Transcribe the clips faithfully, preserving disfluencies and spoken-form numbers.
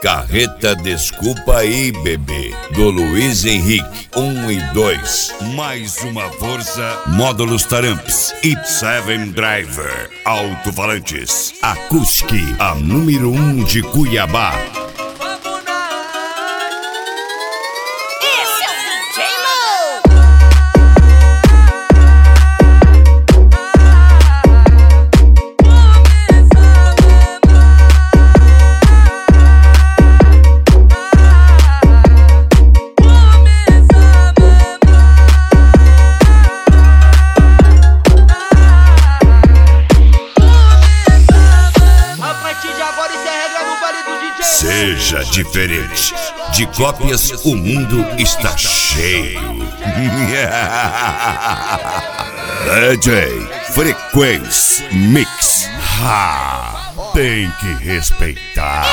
Carreta Desculpa Aí, Bebê, do Luiz Henrique, um e dois. Mais uma força, módulos Taramps e Seven Driver, alto-falantes. Acústica, a número um de Cuiabá. Seja diferente. De cópias, o mundo está cheio. D J Frequência Mix. Ha! Tem que respeitar.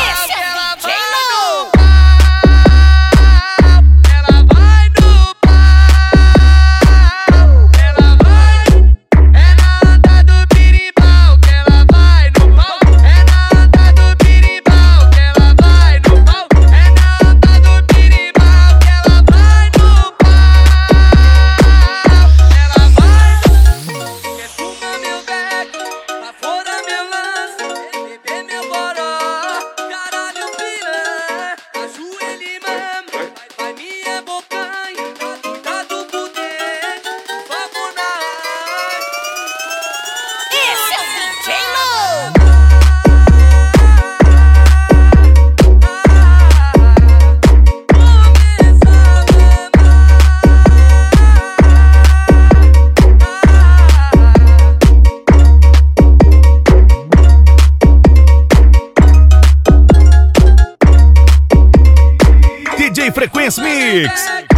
D J Frequência Mix.